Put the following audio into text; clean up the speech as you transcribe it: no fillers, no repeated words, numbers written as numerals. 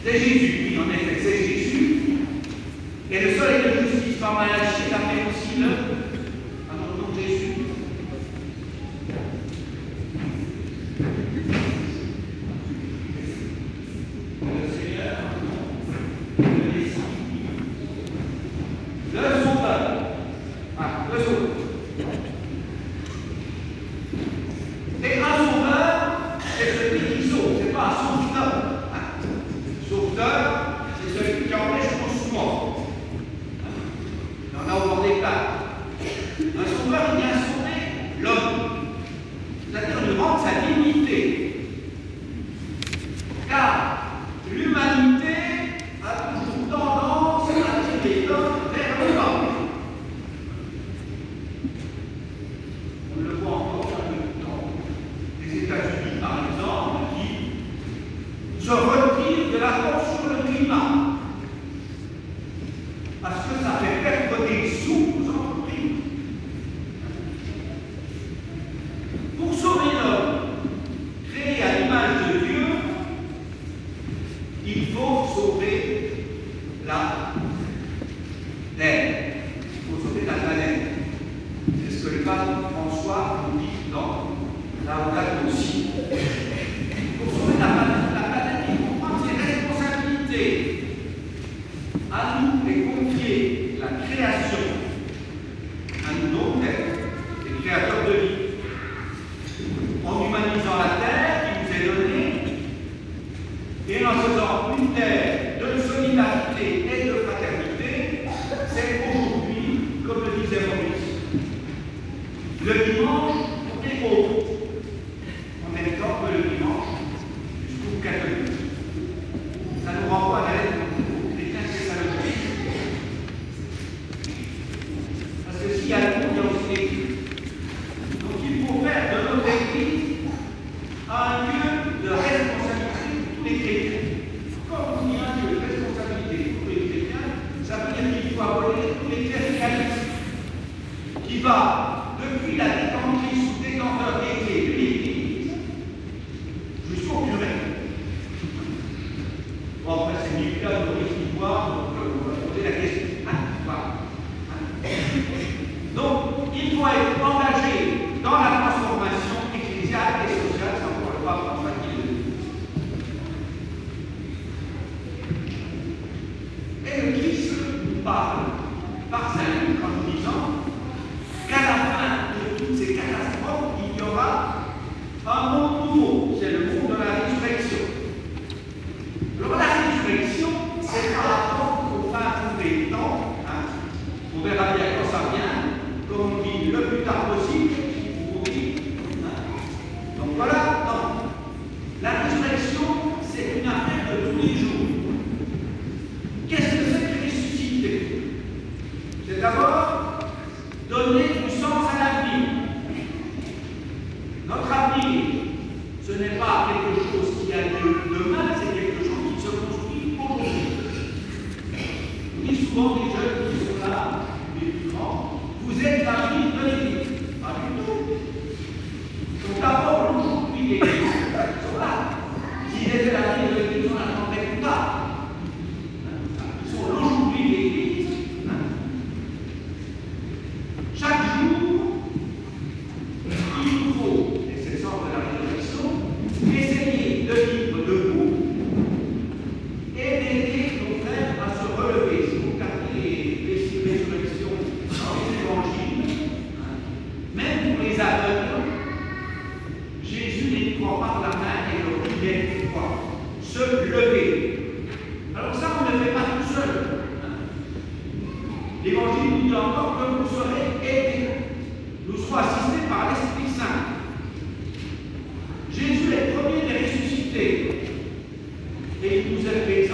C'est Jésus, oui, en effet, c'est Jésus. Et le soleil de justice par Malachie a fait aussi l'œuvre à notre nom Jésus. Le Seigneur, le Messie, le Sauveur. Ah, le Sauveur. Et un sauveur, c'est celui qui sauve, c'est pas un sauveteur. Sauveteur, c'est celui qui empêche qu'on se mord. Il en a au bord des plaques. Un sauveur, il vient sauver l'homme. C'est-à-dire lui rendre sa dignité. Car l'humanité a toujours tendance à tirer l'homme vers le bas. On le voit encore dans les États-Unis, par exemple, qui se retirent de l'accord sur le climat. Parce que ça fait perdre des sous aux entreprises. Pour sauver l'homme, créé à l'image de Dieu, il faut sauver la terre. Il faut sauver la planète. C'est ce que le pape François nous dit dans Laudato Si. Pour sauver la planète, il faut prendre ses responsabilités. À nous est confiée la création. À nous donc d'être les créateurs de vie. En humanisant la terre qui nous est donnée et en faisant une terre de solidarité et de fraternité, c'est aujourd'hui, comme le disait Maurice, le dimanche pour les pauvres, en même temps que le dimanche jusqu'au catholique. Ça nous renvoie à la lettre aux chrétiens thessaloniciens. Parce que s'il y a le monde, il y a aussi l'Église. Donc il faut faire de notre Église un lieu de responsabilité pour tous les chrétiens. Comme on dit un lieu de responsabilité pour tous les chrétiens, ça veut dire qu'il faut abolir tous les cléricalismes qui va depuis la détentrice ou détenteur des clés de l'Église jusqu'au curé. Bon, après, c'est Nicolas de l'histoire, donc on va poser la question. Donc, il faut être engagé dans la transformation ecclésiale et sociale, c'est encore le pape François qui le dit. Et le Christ nous parle par sa lutte en nous disant qu'à la fin de toutes ces catastrophes, il y aura un monde nouveau, c'est le monde de la résurrection. Alors la résurrection, c'est par rapport au fin des temps, on verra bien quand ça vient, comme on dit le plus tard possible, on dit. Donc voilà, non. La résurrection, c'est une affaire de tous les jours. Qu'est-ce que c'est que ressusciter? C'est d'abord donner du sens à l'avenir. Notre avenir, ce n'est pas quelque chose qui a lieu demain, c'est quelque chose qui se construit aujourd'hui. On dit souvent des jeunes qui sont là, les plus grands, vous êtes l'avenir de l'Église. Pas du tout. Ils sont d'abord aujourd'hui l'Église. Ils sont là. S'ils étaient l'avenir de l'Église, on l'attendrait plus tard. Ils sont aujourd'hui l'Église. Chaque jour, il nous faut, et c'est le sens de la résurrection, essayer de vivre debout et d'aider nos frères à se relever. Si vous regardez les résurrections dans les évangiles, même pour les aveugles, Jésus les prend par la main et leur dit lève-toi, se lever. Alors ça, on ne le fait pas tout seul. L'évangile nous dit encore que vous serez aidés. Nous serons assistés par l'Esprit Saint. Jésus est le premier des ressuscités. Et il nous a fait